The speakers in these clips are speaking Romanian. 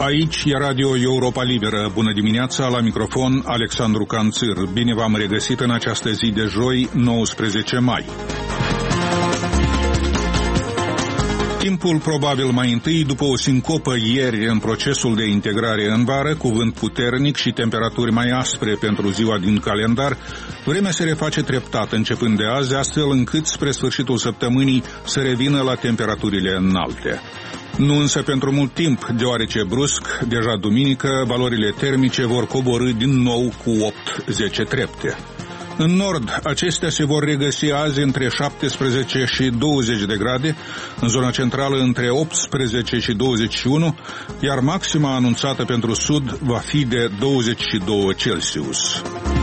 Aici e Radio Europa Liberă. Bună dimineața, la microfon Alexandru Canțir. Bine v-am regăsit în această zi de joi, 19 mai. Timpul probabil mai întâi, după o sincopă ieri în procesul de integrare în vară, cu vânt puternic și temperaturi mai aspre pentru ziua din calendar, vremea se reface treptat începând de azi, astfel încât spre sfârșitul săptămânii să revină la temperaturile înalte. Nu însă pentru mult timp, deoarece brusc, deja duminică, valorile termice vor coborî din nou cu 8-10 trepte. În nord, acestea se vor regăsi azi între 17 și 20 de grade, în zona centrală între 18 și 21, iar maxima anunțată pentru sud va fi de 22 Celsius.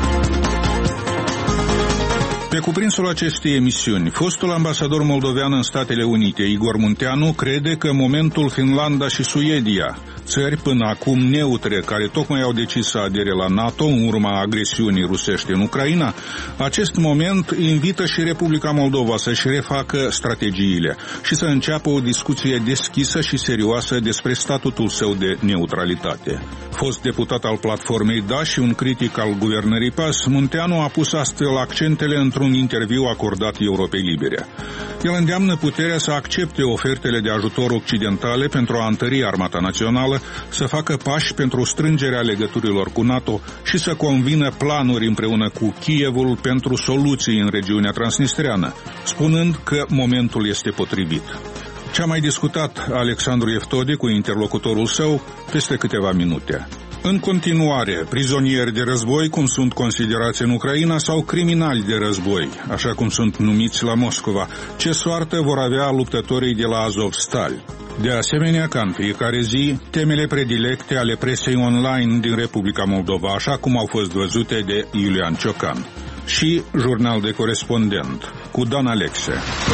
Pe cuprinsul acestei emisiuni, fostul ambasador moldovean în Statele Unite, Igor Munteanu, crede că momentul Finlanda și Suedia, țări până acum neutre, care tocmai au decis să adere la NATO în urma agresiunii rusești în Ucraina, acest moment invită și Republica Moldova să-și refacă strategiile și să înceapă o discuție deschisă și serioasă despre statutul său de neutralitate. Fost deputat al platformei DA și un critic al guvernării PAS, Munteanu a pus astfel accentele într-un interviu acordat Europei Libere. El îndeamnă puterea să accepte ofertele de ajutor occidentale pentru a întări armata națională, să facă pași pentru strângerea legăturilor cu NATO și să convină planuri împreună cu Kievul pentru soluții în regiunea transnistreană, spunând că momentul este potrivit. Ce a mai discutat Alexandru Eftode cu interlocutorul său peste câteva minute. În continuare, prizonieri de război, cum sunt considerați în Ucraina, sau criminali de război, așa cum sunt numiți la Moscova, ce soartă vor avea luptătorii de la Azovstal. De asemenea, ca în fiecare zi, temele predilecte ale presei online din Republica Moldova, așa cum au fost văzute de Iulian Ciocan. Și jurnal de corespondent, cu Dan Alexe.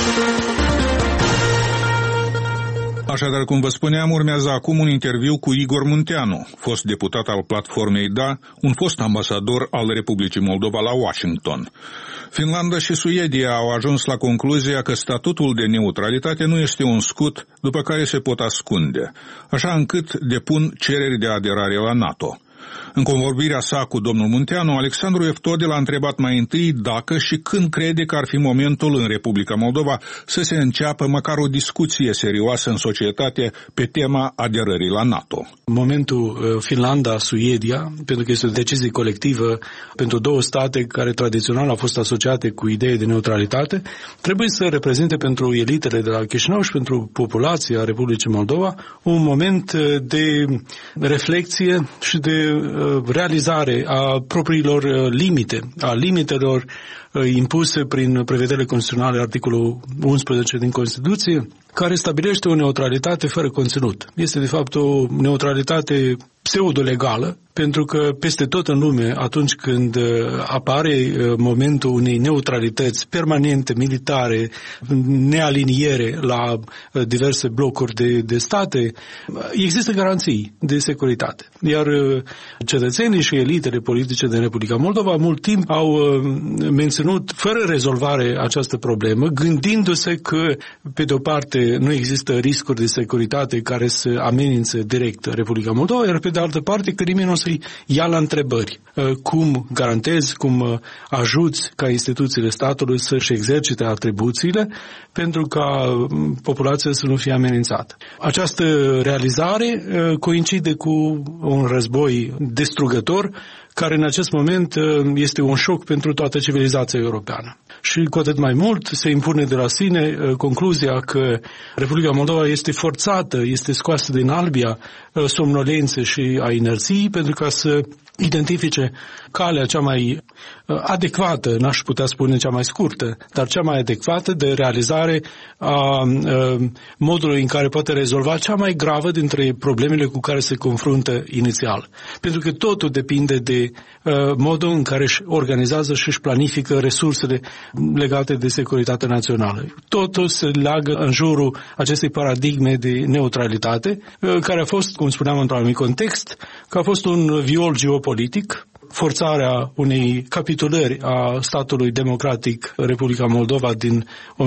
Așadar, cum vă spuneam, urmează acum un interviu cu Igor Munteanu, fost deputat al platformei DA, un fost ambasador al Republicii Moldova la Washington. Finlanda și Suedia au ajuns la concluzia că statutul de neutralitate nu este un scut după care se pot ascunde, așa încât depun cereri de aderare la NATO. În convorbirea sa cu domnul Munteanu, Alexandru Eftode l-a întrebat mai întâi dacă și când crede că ar fi momentul în Republica Moldova să se înceapă măcar o discuție serioasă în societate pe tema aderării la NATO. Momentul Finlanda-Suedia, pentru că este o decizie colectivă pentru două state care tradițional au fost asociate cu idei de neutralitate, trebuie să reprezinte pentru elitele de la Chișinău și pentru populația Republicii Moldova un moment de reflexie și de realizare a propriilor limite, a limitelor impuse prin prevederile constituționale, articolul 11 din Constituție, care stabilește o neutralitate fără conținut. Este, de fapt, o neutralitate pseudo-legală, pentru că peste tot în lume, atunci când apare momentul unei neutralități permanente, militare, nealiniere la diverse blocuri de state, există garanții de securitate. Iar cetățenii și elitele politice din Republica Moldova mult timp au menținut fără rezolvare această problemă, gândindu-se că, pe de o parte, nu există riscuri de securitate care să amenințe direct Republica Moldova, iar pe de altă parte că nimeni nu să-i ia la întrebări. Cum garantezi, cum ajuți ca instituțiile statului să-și exercite atribuțiile pentru ca populația să nu fie amenințată. Această realizare coincide cu un război distrugător care în acest moment este un șoc pentru toată civilizația europeană. Și cu atât mai mult se impune de la sine concluzia că Republica Moldova este forțată, este scoasă din albia somnolențe și a inerției pentru ca să identifice calea cea mai adecvată, n-aș putea spune cea mai scurtă, dar cea mai adecvată de realizare a modului în care poate rezolva cea mai gravă dintre problemele cu care se confruntă inițial. Pentru că totul depinde de modul în care își organizează și își planifică resursele legate de securitatea națională. Totul se leagă în jurul acestei paradigme de neutralitate, care a fost, cum spuneam într-un anumit context, că a fost un viol geopolitic forțarea unei capitulări a statului democratic Republica Moldova din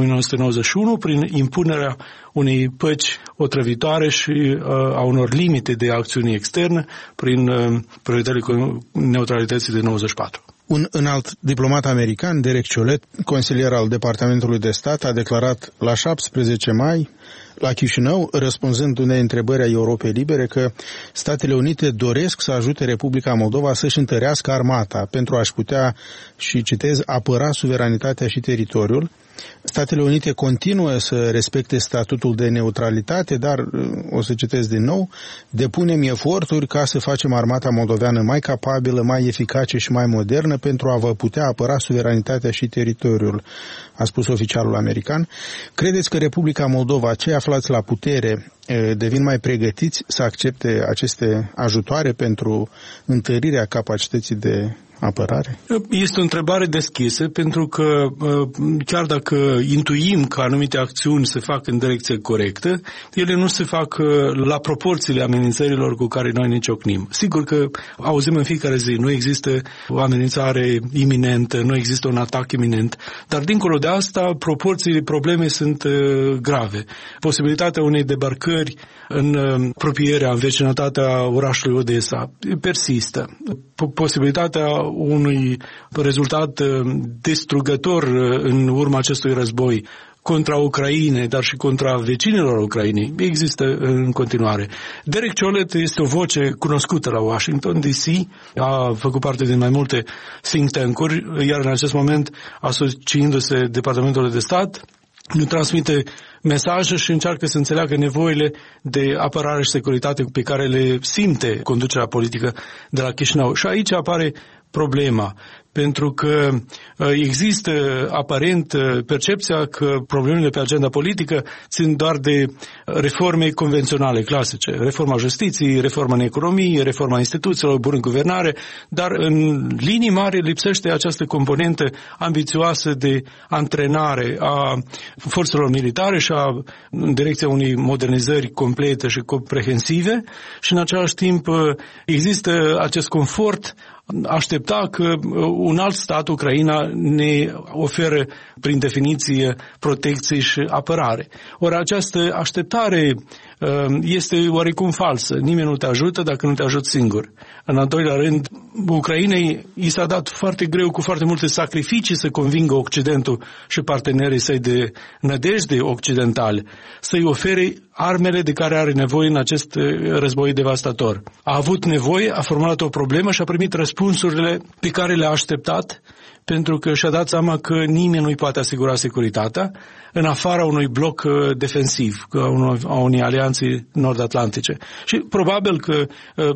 1991 prin impunerea unei păci otrăvitoare și a unor limite de acțiune externă prin prevederile neutralității de 94. Un înalt diplomat american, Derek Chollet, consilier al Departamentului de Stat, a declarat la 17 mai la Chișinău, răspunzând unei întrebări a Europei Libere, că Statele Unite doresc să ajute Republica Moldova să-și întărească armata pentru a-și putea, și citez, apăra suveranitatea și teritoriul. Statele Unite continuă să respecte statutul de neutralitate, dar, o să citesc din nou, depunem eforturi ca să facem armata moldoveană mai capabilă, mai eficace și mai modernă pentru a vă putea apăra suveranitatea și teritoriul, a spus oficialul american. Credeți că Republica Moldova, cei aflați la putere, devin mai pregătiți să accepte aceste ajutoare pentru întărirea capacității de apărare? Este o întrebare deschisă, pentru că chiar dacă intuim că anumite acțiuni se fac în direcție corectă, ele nu se fac la proporțiile amenințărilor cu care noi ne ciocnim. Sigur că auzim în fiecare zi, nu există o amenințare iminentă, nu există un atac iminent, dar dincolo de asta, proporțiile problemei sunt grave. Posibilitatea unei debarcări în apropierea, în vecinătatea orașului Odessa persistă. Posibilitatea unui rezultat distrugător în urma acestui război contra Ucrainei, dar și contra vecinilor Ucrainei, există în continuare. Derek Chollet este o voce cunoscută la Washington DC, a făcut parte din mai multe think tank-uri, iar în acest moment, asociindu-se Departamentului de Stat, nu transmite mesaje și încearcă să înțeleagă nevoile de apărare și securitate pe care le simte conducerea politică de la Chișinău. Și aici apare problema, pentru că există aparent percepția că problemele pe agenda politică țin doar de reforme convenționale, clasice, reforma justiției, reforma în economie, reforma instituțiilor, bună guvernare, dar în linii mari lipsește această componentă ambițioasă de antrenare a forțelor militare și în direcția unei modernizări complete și comprehensive și în același timp există acest confort aștepta că un alt stat, Ucraina, ne oferă prin definiție protecție și apărare. Ori această așteptare este oarecum falsă. Nimeni nu te ajută dacă nu te ajut singur. În al doilea rând, Ucrainei i s-a dat foarte greu, cu foarte multe sacrificii, să convingă Occidentul și partenerii săi de nădejde occidentale să-i ofere armele de care are nevoie în acest război devastator. A avut nevoie, a formulat o problemă și a primit răspunsurile pe care le-a așteptat, pentru că și-a dat seama că nimeni nu-i poate asigura securitatea în afara unui bloc defensiv, a unei alianțe nord-atlantice. Și probabil că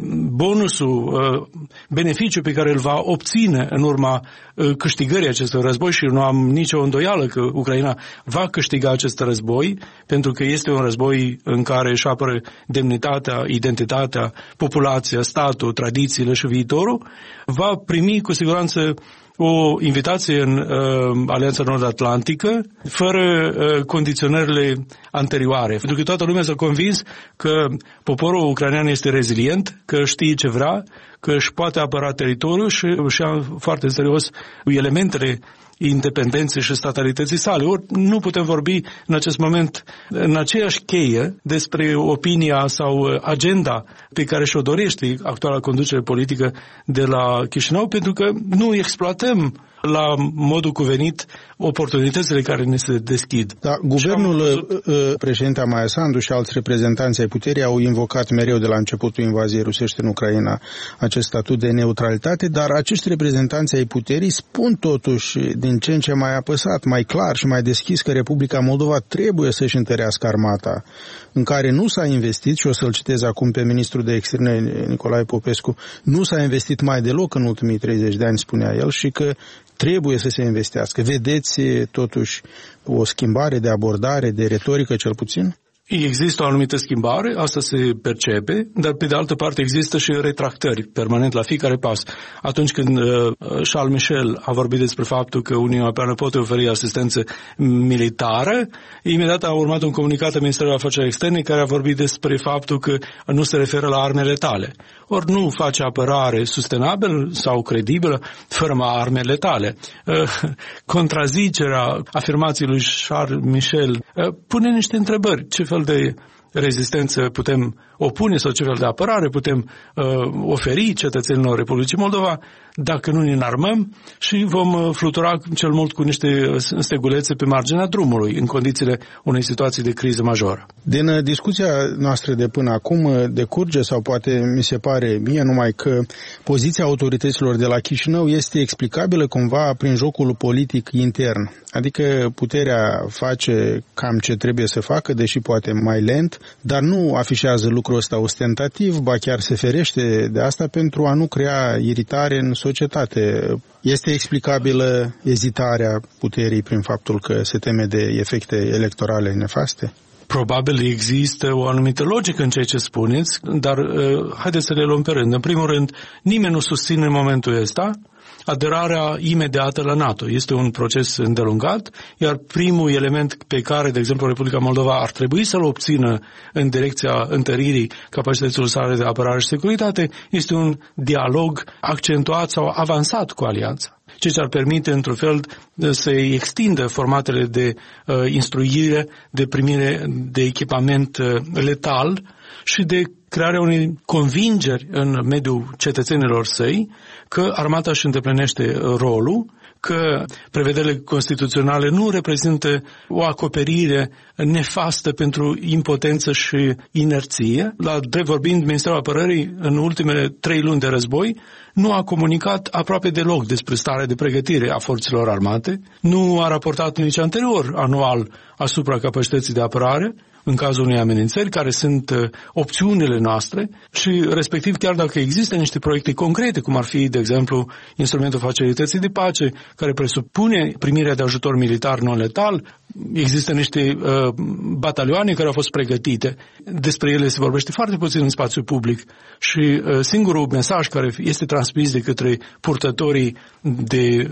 beneficiul pe care îl va obține în urma câștigării acestui război, și nu am nicio îndoială că Ucraina va câștiga acest război, pentru că este un război în care își apără demnitatea, identitatea, populația, statul, tradițiile și viitorul, va primi cu siguranță o invitație în Alianța Nord-Atlantică, fără condiționările anterioare. Pentru că toată lumea s-a convins că poporul ucrainean este rezilient, că știe ce vrea, că își poate apăra teritoriul și își ia foarte în serios elementele independenței și statalității sale. Ori nu putem vorbi în acest moment în aceeași cheie despre opinia sau agenda pe care și-o dorește actuala conducere politică de la Chișinău, pentru că nu exploatăm la modul cuvenit oportunitățile care ne se deschid. Da, guvernul, președinte Maia Sandu și alți reprezentanți ai puterii au invocat mereu de la începutul invaziei rusești în Ucraina acest statut de neutralitate, dar acești reprezentanți ai puterii spun totuși din ce în ce mai apăsat, mai clar și mai deschis că Republica Moldova trebuie să-și întărească armata, în care nu s-a investit, și o să-l citez acum pe ministrul de externe Nicolae Popescu, nu s-a investit mai deloc în ultimii 30 de ani, spunea el, și că trebuie să se investească. Vedeți totuși o schimbare de abordare, de retorică cel puțin? Există o anumită schimbare, asta se percepe, dar pe de altă parte există și retractări permanent la fiecare pas. Atunci când Charles Michel a vorbit despre faptul că Uniunea Europeană poate oferi asistență militară, imediat a urmat un comunicat al Ministerului Afacerilor Externe care a vorbit despre faptul că nu se referă la armele letale. Ori nu face apărare sustenabilă sau credibilă fără arme letale. Contrazicerea afirmației lui Charles Michel pune niște întrebări. Ce fel de rezistență putem opune sau ce fel de apărare putem oferi cetățenilor Republicii Moldova dacă nu ne înarmăm și vom flutura cel mult cu niște stegulețe pe marginea drumului în condițiile unei situații de criză majoră. Din discuția noastră de până acum decurge, sau poate mi se pare mie numai, că poziția autorităților de la Chișinău este explicabilă cumva prin jocul politic intern. Adică puterea face cam ce trebuie să facă, deși poate mai lent, dar nu afișează lucrul ăsta ostentativ, ba chiar se ferește de asta pentru a nu crea iritare în societate. Este explicabilă ezitarea puterii prin faptul că se teme de efecte electorale nefaste? Probabil există o anumită logică în ceea ce spuneți, dar haideți să le luăm pe rând. În primul rând, nimeni nu susține în momentul ăsta aderarea imediată la NATO. Este un proces îndelungat, iar primul element pe care, de exemplu, Republica Moldova ar trebui să-l obțină în direcția întăririi capacităților sale de apărare și securitate este un dialog accentuat sau avansat cu alianța, ceea ce ar permite, într-un fel, să extindă formatele de instruire, de primire de echipament letal și de crearea unei convingeri în mediul cetățenilor săi că armata își îndeplinește rolul, că prevederile constituționale nu reprezintă o acoperire nefastă pentru impotență și inerție. La drept vorbind, Ministerul Apărării, în ultimele 3 luni de război, nu a comunicat aproape deloc despre starea de pregătire a forțelor armate, nu a raportat nici anterior anual asupra capacității de apărare, în cazul unei amenințări, care sunt opțiunile noastre și, respectiv, chiar dacă există niște proiecte concrete, cum ar fi, de exemplu, instrumentul facilității de pace, care presupune primirea de ajutor militar non-letal, există niște batalioane care au fost pregătite. Despre ele se vorbește foarte puțin în spațiu public și singurul mesaj care este transmis de către purtătorii de,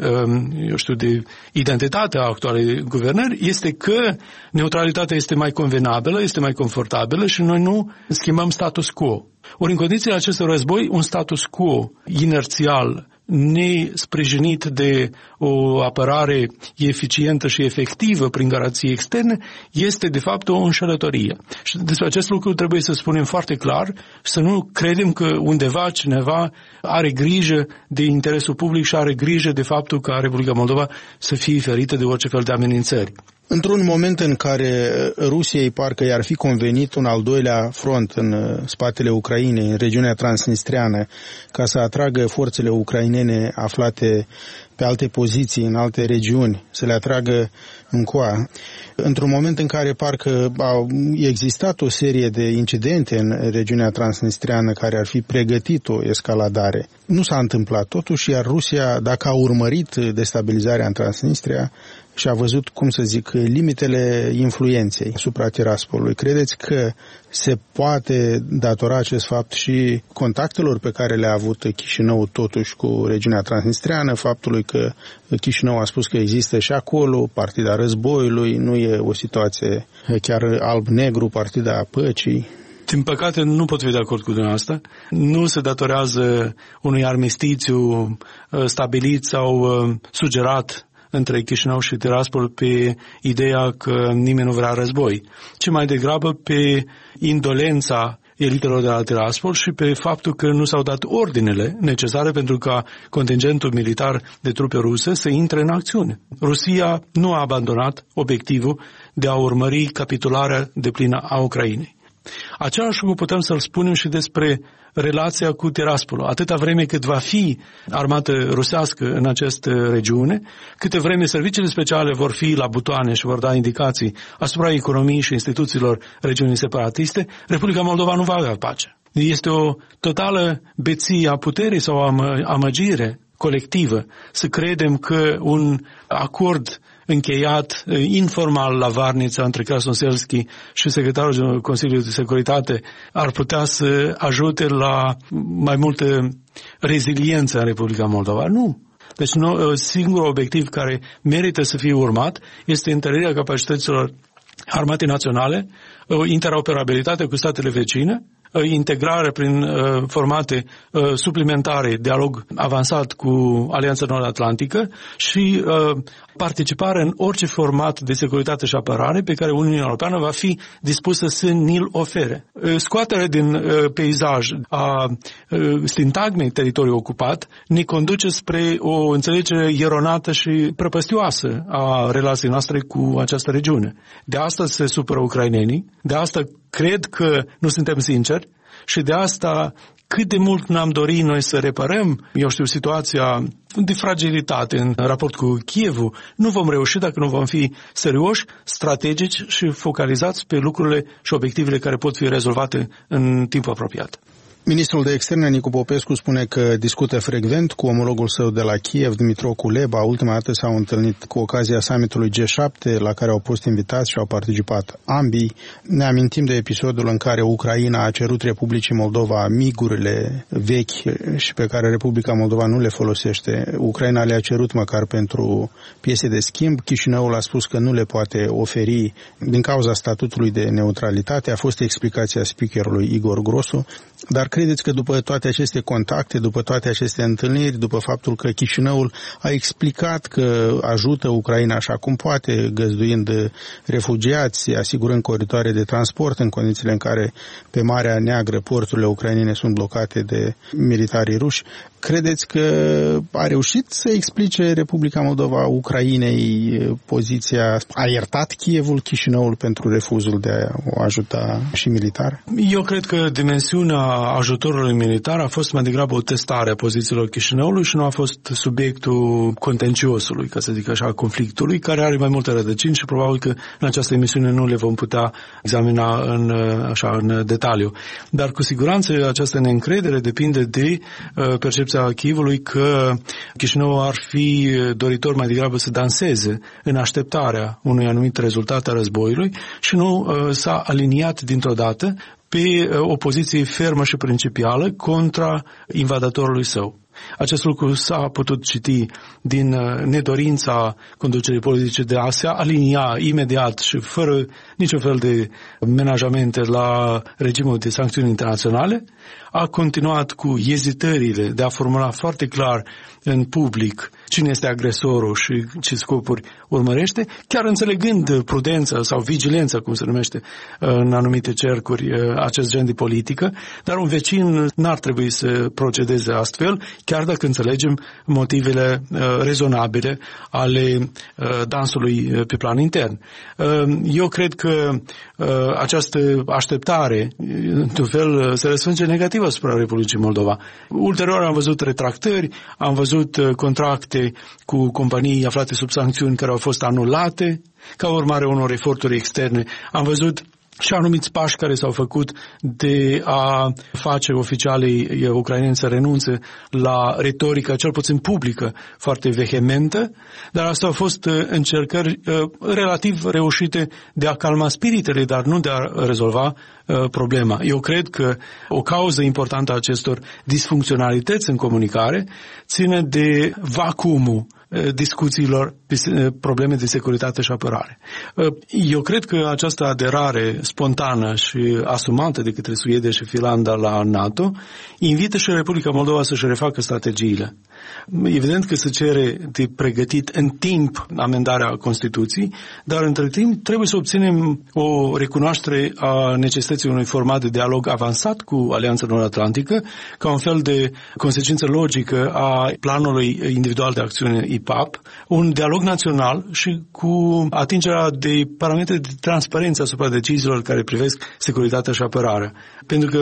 de identitate a actualei guvernări este că neutralitatea este mai convenabilă, este mai confortabilă și noi nu schimbăm status quo. Ori în condițiile acestui război, un status quo inerțial, nesprijinit de o apărare eficientă și efectivă prin garanții externe, este de fapt o înșelătorie. Și despre acest lucru trebuie să spunem foarte clar și să nu credem că undeva cineva are grijă de interesul public și are grijă de faptul ca Republica Moldova să fie ferită de orice fel de amenințări. Într-un moment în care Rusiei parcă i-ar fi convenit un al doilea front în spatele Ucrainei, în regiunea transnistreană, ca să atragă forțele ucrainene aflate pe alte poziții, în alte regiuni, să le atragă încoa. Într-un moment în care parcă a existat o serie de incidente în regiunea transnistreană care ar fi pregătit o escaladare, nu s-a întâmplat totuși, iar Rusia, dacă a urmărit destabilizarea în Transnistria, și a văzut, limitele influenței asupra Tiraspolului. Credeți că se poate datora acest fapt și contactelor pe care le-a avut Chișinău totuși cu regiunea transnistreană, faptului că Chișinău a spus că există și acolo partida războiului, nu e o situație chiar alb-negru, partida păcii? Din păcate, nu pot fi de acord cu dumneavoastră. Nu se datorează unui armistițiu stabilit sau sugerat între Chișinău și Tiraspol pe ideea că nimeni nu vrea război, ci mai degrabă pe indolența elitelor de la Tiraspol și pe faptul că nu s-au dat ordinele necesare pentru ca contingentul militar de trupe ruse să intre în acțiune. Rusia nu a abandonat obiectivul de a urmări capitularea deplină a Ucrainei. Același lucru putem să-l spunem și despre relația cu Tiraspol. Atâta vreme cât va fi armată rusească în această regiune, câte vreme serviciile speciale vor fi la butoane și vor da indicații asupra economiei și instituțiilor regiunii separatiste, Republica Moldova nu va avea pace. Este o totală beție a puterii sau amăgire colectivă să credem că un acord încheiat informal la Varnița între Krasnoselski și secretarul Consiliului de Securitate ar putea să ajute la mai multă reziliență în Republica Moldova. Nu. Deci singurul obiectiv care merită să fie urmat este întărirea capacităților Armatei Naționale, interoperabilitate cu statele vecine, integrare prin formate suplimentare, dialog avansat cu Alianța Nord-Atlantică și participare în orice format de securitate și apărare pe care Uniunea Europeană va fi dispusă să ni-l ofere. Scoaterea din peisaj a sintagmei teritoriu ocupat ne conduce spre o înțelegere eronată și prăpăstioasă a relației noastre cu această regiune. De asta se supără ucrainenii, de asta cred că nu suntem sinceri și de asta cât de mult ne-am dorit noi să reparăm, situația de fragilitate în raport cu Kievul, nu vom reuși dacă nu vom fi serioși, strategici și focalizați pe lucrurile și obiectivele care pot fi rezolvate în timp apropiat. Ministrul de Externe, Nicu Popescu, spune că discută frecvent cu omologul său de la Kiev, Dmytro Kuleba. Ultima dată s-au întâlnit cu ocazia summitului G7, la care au fost invitați și au participat ambii. Ne amintim de episodul în care Ucraina a cerut Republicii Moldova migurile vechi și pe care Republica Moldova nu le folosește. Ucraina le-a cerut măcar pentru piese de schimb. Chișinăul a spus că nu le poate oferi din cauza statutului de neutralitate. A fost explicația speakerului Igor Grosu. Dar credeți că după toate aceste contacte, după toate aceste întâlniri, după faptul că Chișinăul a explicat că ajută Ucraina așa cum poate, găzduind refugiați, asigurând coridoare de transport în condițiile în care pe Marea Neagră porturile ucrainene sunt blocate de militarii ruși, credeți că a reușit să explice Republica Moldova Ucrainei poziția? A iertat Kievul Chișinăul pentru refuzul de a o ajuta și militar? Eu cred că dimensiunea ajutorului militar a fost mai degrabă o testare a pozițiilor Chișinăului și nu a fost subiectul contenciosului, ca să zic așa, conflictului, care are mai multe rădăcini și probabil că în această emisiune nu le vom putea examina în detaliu. Dar cu siguranță această neîncredere depinde de percepția Kievului că Chișinăul ar fi doritor mai degrabă să danseze în așteptarea unui anumit rezultat a războiului și nu s-a aliniat dintr-o dată pe o poziție fermă și principială contra invadatorului său. Acest lucru s-a putut citi din nedorința conducerii politice de a se alinia imediat și fără niciun fel de menajamente la regimul de sancțiuni internaționale. A continuat cu ezitările de a formula foarte clar în public cine este agresorul și ce scopuri urmărește, chiar înțelegând prudența sau vigilența, cum se numește în anumite cercuri, acest gen de politică, dar un vecin n-ar trebui să procedeze astfel, chiar dacă înțelegem motivele rezonabile ale dansului pe plan intern. Eu cred că această așteptare, într-un fel, se răsfrânge negativ asupra Republicii Moldova. Ulterior am văzut retractări, am văzut contracte cu companii aflate sub sancțiuni care au fost anulate ca urmare unor eforturi externe. Am văzut și anumiți pași care s-au făcut de a face oficialii ucraineni să renunțe la retorica, cel puțin publică, foarte vehementă, dar astea au fost încercări relativ reușite de a calma spiritele, dar nu de a rezolva problema. Eu cred că o cauză importantă a acestor disfuncționalități în comunicare ține de vacuumul discuțiilor pe probleme de securitate și apărare. Eu cred că această aderare spontană și asumată de către Suedia și Finlanda la NATO invită și Republica Moldova să-și refacă strategiile. Evident că se cere de pregătit în timp amendarea Constituției, dar între timp trebuie să obținem o recunoaștere a necesității unui format de dialog avansat cu Alianța Nord-Atlantică, ca un fel de consecință logică a planului individual de acțiune IPAP, un dialog național și cu atingerea de parametre de transparență asupra deciziilor care privesc securitatea și apărarea. Pentru că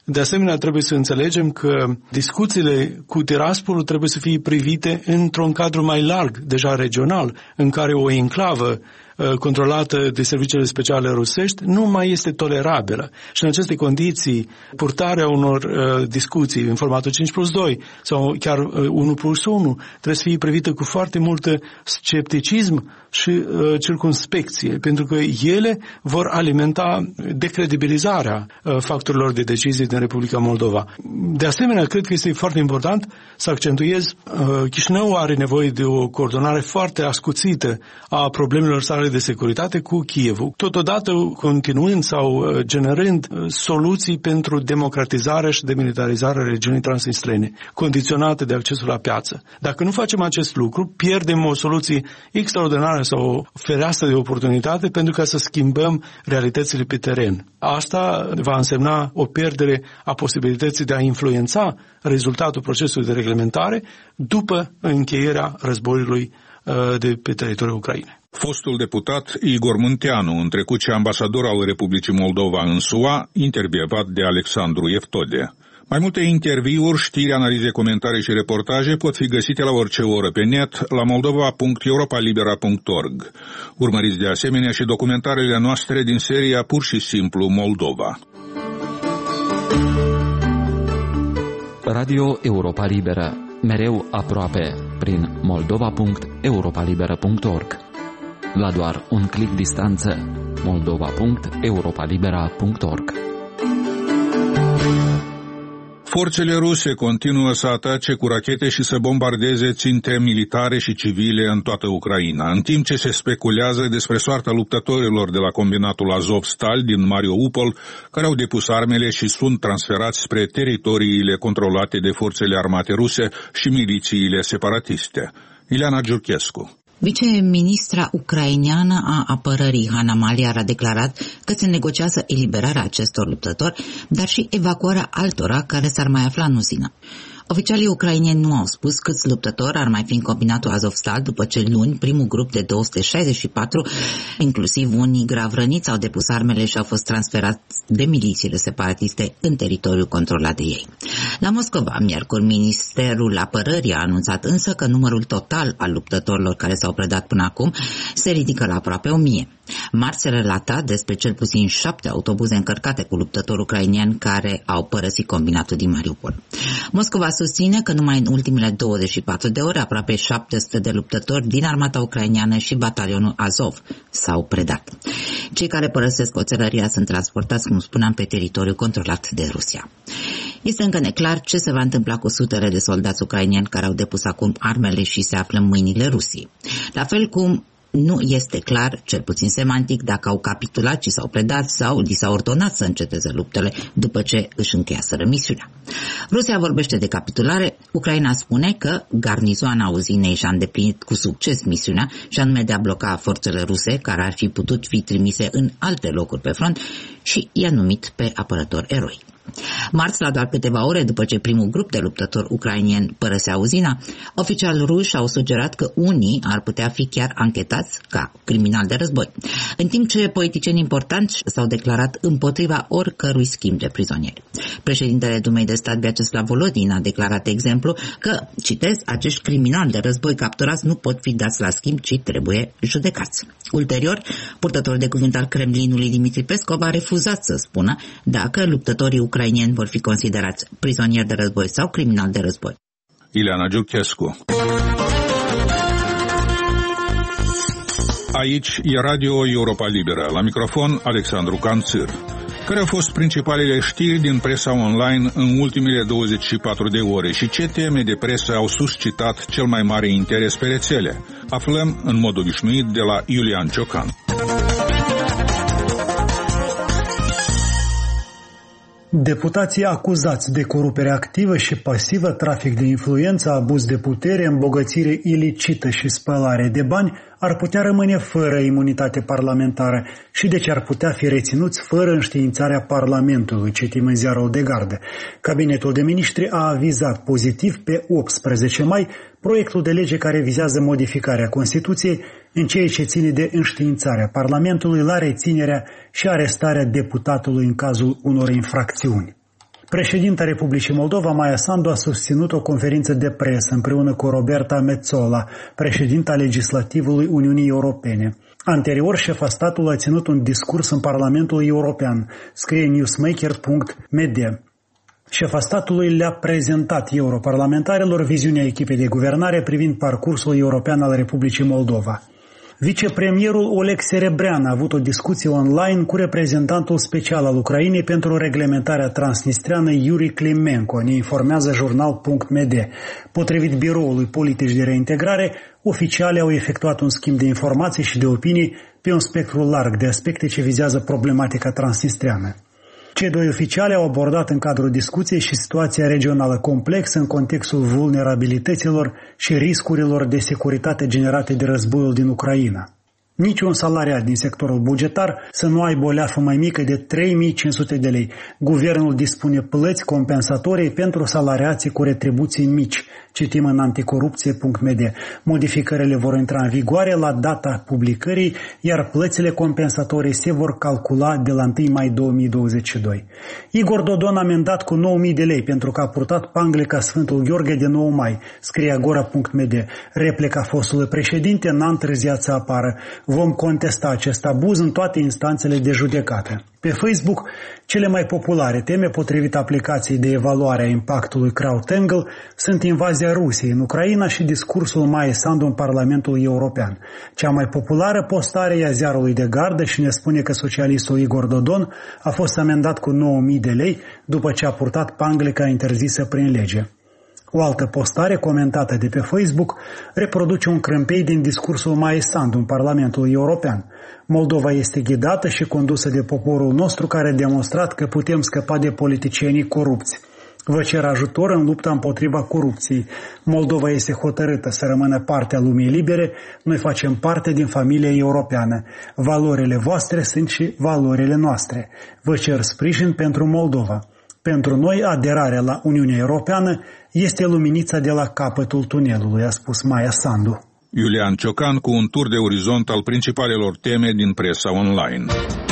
De asemenea, trebuie să înțelegem că discuțiile cu Tiraspolul trebuie să fie privite într-un cadru mai larg, deja regional, în care o enclavă controlată de serviciile speciale rusești nu mai este tolerabilă. Și în aceste condiții, purtarea unor discuții în formatul 5+2 sau chiar 1+1 trebuie să fie privită cu foarte mult scepticism și circumspecție, pentru că ele vor alimenta decredibilizarea factorilor de decizie din Republica Moldova. De asemenea, cred că este foarte important să accentuez, Chișinău are nevoie de o coordonare foarte ascuțită a problemelor sale de securitate cu Kievul, totodată continuând sau generând soluții pentru democratizarea și demilitarizarea regiunii transnistrene, condiționate de accesul la piață. Dacă nu facem acest lucru, pierdem o soluție extraordinară sau o fereastră de oportunitate pentru ca să schimbăm realitățile pe teren. Asta va însemna o pierdere a posibilității de a influența rezultatul procesului de reglementare după încheierea războiului de pe teritoriul Ucrainei. Fostul deputat Igor Munteanu, în trecut și ambasador al Republicii Moldova în SUA, intervievat de Alexandru Eftode. Mai multe interviuri, știri, analize, comentarii și reportaje pot fi găsite la orice oră pe net la moldova.europalibera.org. Urmăriți de asemenea și documentarele noastre din seria Pur și simplu Moldova. Radio Europa Liberă, mereu aproape, prin moldova.europalibera.org. La doar un click distanță, moldova.europalibera.org. Forțele ruse continuă să atace cu rachete și să bombardeze ținte militare și civile în toată Ucraina, în timp ce se speculează despre soarta luptătorilor de la combinatul Azovstal din Mariupol, care au depus armele și sunt transferați spre teritoriile controlate de forțele armate ruse și milițiile separatiste. Ileana Giurchescu. Viceministra ucraineană a apărării Hanna Maliar a declarat că se negociază eliberarea acestor luptători, dar și evacuarea altora care s-ar mai afla în uzină. Oficialii ucraineni nu au spus câți luptători ar mai fi în combinatul Azovstal după ce luni primul grup de 264, inclusiv unii grav răniți, au depus armele și au fost transferați de milițiile separatiste în teritoriul controlat de ei. La Moscova, miercuri, Ministerul Apărării a anunțat însă că numărul total al luptătorilor care s-au predat până acum se ridică la aproape 1000. Marți se relata despre cel puțin 7 autobuze încărcate cu luptători ucrainieni care au părăsit combinatul din Mariupol. Moscova susține că numai în ultimele 24 de ore aproape 700 de luptători din armata ucraineană și batalionul Azov s-au predat. Cei care părăsesc oțelăria sunt transportați, cum spuneam, pe teritoriul controlat de Rusia. Este încă neclar ce se va întâmpla cu sutele de soldați ucrainieni care au depus acum armele și se află în mâinile Rusiei. La fel cum nu este clar, cel puțin semantic, dacă au capitulat și s-au predat sau li s-a ordonat să înceteze luptele după ce își încheiaseră misiunea. Rusia vorbește de capitulare, Ucraina spune că garnizoana uzinei și-a îndeplinit cu succes misiunea, și anume de a bloca forțele ruse care ar fi putut fi trimise în alte locuri pe front, și i-a numit pe apărători eroi. Marți, la doar câteva ore după ce primul grup de luptători ucrainieni părăsea uzina, oficiali ruși au sugerat că unii ar putea fi chiar anchetați ca criminali de război, în timp ce politicieni importanți s-au declarat împotriva oricărui schimb de prizonieri. Președintele Dumei de Stat Vyacheslav Volodin a declarat, de exemplu, că, citez, acești criminali de război capturați nu pot fi dați la schimb, ci trebuie judecați. Ulterior, purtătorul de cuvânt al Kremlinului Dmitri Peskov a refuzat să spună dacă luptătorii ucrainieni vor fi considerați prizonieri de război sau criminali de război. Ileana Giurchescu. Aici e Radio Europa Liberă. La microfon, Alexandru Canțir. Care au fost principalele știri din presa online în ultimele 24 de ore și ce teme de presă au suscitat cel mai mare interes pe rețele? Aflăm în mod obișnuit de la Iulian Ciocan. Deputații acuzați de corupere activă și pasivă, trafic de influență, abuz de putere, îmbogățire ilicită și spălare de bani ar putea rămâne fără imunitate parlamentară și deci ar putea fi reținuți fără înștiințarea Parlamentului, citim în ziarul de gardă. Cabinetul de Ministri a avizat pozitiv pe 18 mai proiectul de lege care vizează modificarea Constituției în ceea ce ține de înștiințarea Parlamentului la reținerea și arestarea deputatului în cazul unor infracțiuni. Președinta Republicii Moldova, Maia Sandu, a susținut o conferință de presă împreună cu Roberta Metsola, președinta legislativului Uniunii Europene. Anterior, șefa statului a ținut un discurs în Parlamentul European, scrie newsmaker.media. Șefa statului le-a prezentat europarlamentarilor viziunea echipei de guvernare privind parcursul european al Republicii Moldova. Vicepremierul Oleg Serebrean a avut o discuție online cu reprezentantul special al Ucrainei pentru reglementarea transnistreană Yuri Klimenko, ne informează jurnal.md. Potrivit Biroului Politici de Reintegrare, oficialii au efectuat un schimb de informații și de opinii pe un spectru larg de aspecte ce vizează problematica transnistreană. Cei doi oficiali au abordat în cadrul discuției și situația regională complexă în contextul vulnerabilităților și riscurilor de securitate generate de războiul din Ucraina. Niciun salariat din sectorul bugetar să nu aibă o leafă mai mică de 3.500 de lei. Guvernul dispune plăți compensatorii pentru salariații cu retribuții mici, citim în anticorupție.md. Modificările vor intra în vigoare la data publicării, iar plățile compensatorii se vor calcula de la 1 mai 2022. Igor Dodon amendat cu 9.000 de lei pentru că a purtat panglica Sfântul Gheorghe de 9 mai, scrie agora.md. Replica fostului președinte n-a întârziat să apară. Vom contesta acest abuz în toate instanțele de judecată. Pe Facebook, cele mai populare teme potrivit aplicației de evaluare a impactului CrowdTangle sunt invazia Rusiei în Ucraina și discursul Maiei Sandu în Parlamentul European. Cea mai populară postare e a Ziarului de Gardă și ne spune că socialistul Igor Dodon a fost amendat cu 9.000 de lei după ce a purtat panglica interzisă prin lege. O altă postare comentată de pe Facebook reproduce un crâmpei din discursul Maiei Sandu în Parlamentul European. Moldova este ghidată și condusă de poporul nostru care a demonstrat că putem scăpa de politicienii corupți. Vă cer ajutor în lupta împotriva corupției. Moldova este hotărâtă să rămână parte a lumii libere, noi facem parte din familia europeană. Valorile voastre sunt și valorile noastre. Vă cer sprijin pentru Moldova. Pentru noi, aderarea la Uniunea Europeană este luminița de la capătul tunelului, a spus Maia Sandu. Iulian Ciocan cu un tur de orizont al principalelor teme din presa online.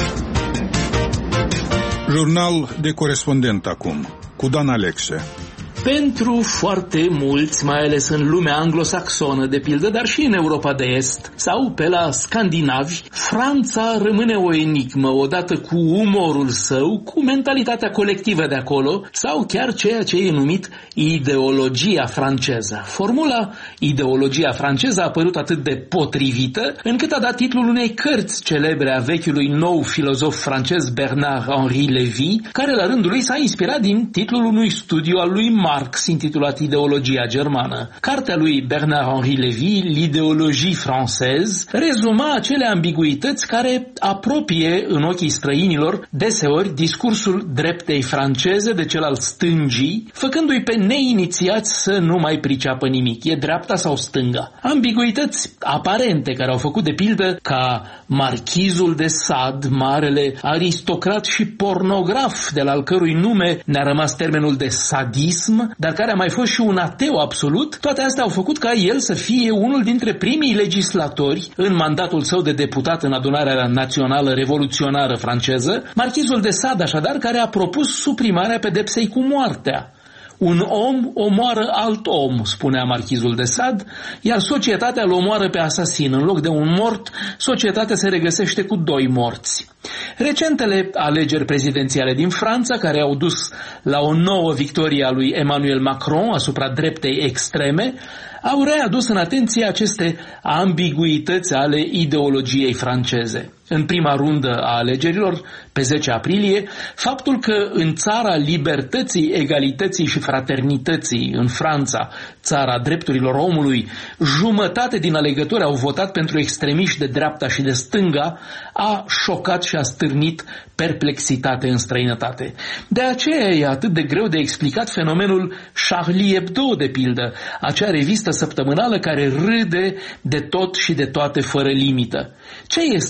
Jurnal de corespondent acum, cu Dan Alexe. Pentru foarte mulți, mai ales în lumea anglosaxonă, de pildă, dar și în Europa de Est sau pe la scandinavi, Franța rămâne o enigmă, odată cu umorul său, cu mentalitatea colectivă de acolo, sau chiar ceea ce e numit ideologia franceză. Formula ideologia franceză a apărut atât de potrivită, încât a dat titlul unei cărți celebre a vechiului nou filozof francez Bernard-Henri Lévy, care la rândul lui s-a inspirat din titlul unui studiu al lui Marx, intitulat Ideologia germană. Cartea lui Bernard-Henri Lévy, L'idéologie française, rezuma acele ambiguități care apropie în ochii străinilor deseori discursul dreptei franceze de cel al stângii, făcându-i pe neinițiați să nu mai priceapă nimic. E dreapta sau stânga? Ambiguități aparente care au făcut de pildă ca marchizul de Sade, marele aristocrat și pornograf de la al cărui nume ne-a rămas termenul de sadism, dar care a mai fost și un ateu absolut, toate astea au făcut ca el să fie unul dintre primii legislatori în mandatul său de deputat în Adunarea Națională Revoluționară franceză, marchizul de Sade așadar, care a propus suprimarea pedepsei cu moartea. Un om omoară alt om, spunea marchizul de Sade, iar societatea îl omoară pe asasin. În loc de un mort, societatea se regăsește cu 2 morți. Recentele alegeri prezidențiale din Franța, care au dus la o nouă victorie a lui Emmanuel Macron asupra dreptei extreme, au readus în atenție aceste ambiguități ale ideologiei franceze. În prima rundă a alegerilor, pe 10 aprilie, faptul că în țara libertății, egalității și fraternității, în Franța, țara drepturilor omului, jumătate din alegători au votat pentru extremiști de dreapta și de stânga, a șocat și a stârnit perplexitate în străinătate. De aceea e atât de greu de explicat fenomenul Charlie Hebdo, de pildă, acea revistă săptămânală care râde de tot și de toate fără limită. Ce este așadar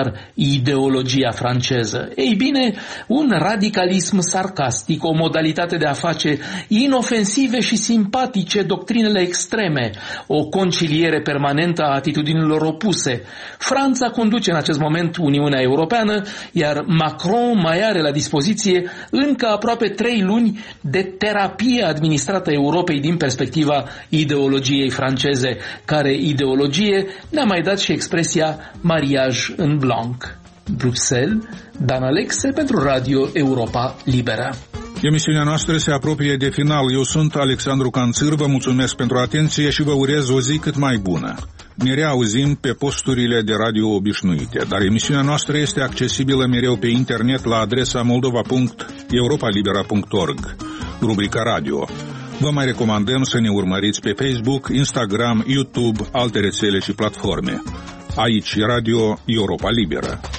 doar ideologia franceză. Ei bine, un radicalism sarcastic, o modalitate de a face inofensive și simpatice doctrinele extreme, o conciliere permanentă a atitudinilor opuse. Franța conduce în acest moment Uniunea Europeană, iar Macron mai are la dispoziție încă aproape 3 luni de terapie administrată Europei din perspectiva ideologiei franceze, care ideologie ne-a mai dat și expresia mariage în blanc. Bruxelles, Dan Alexe pentru Radio Europa Liberă. Emisiunea noastră se apropie de final. Eu sunt Alexandru Canțir, vă mulțumesc pentru atenție și vă urez o zi cât mai bună. Ne reauzim pe posturile de radio obișnuite, dar emisiunea noastră este accesibilă mereu pe internet la adresa moldova.europalibera.org, rubrica radio. Vă mai recomandăm să ne urmăriți pe Facebook, Instagram, YouTube, alte rețele și platforme. Aici Radio Europa Liberă.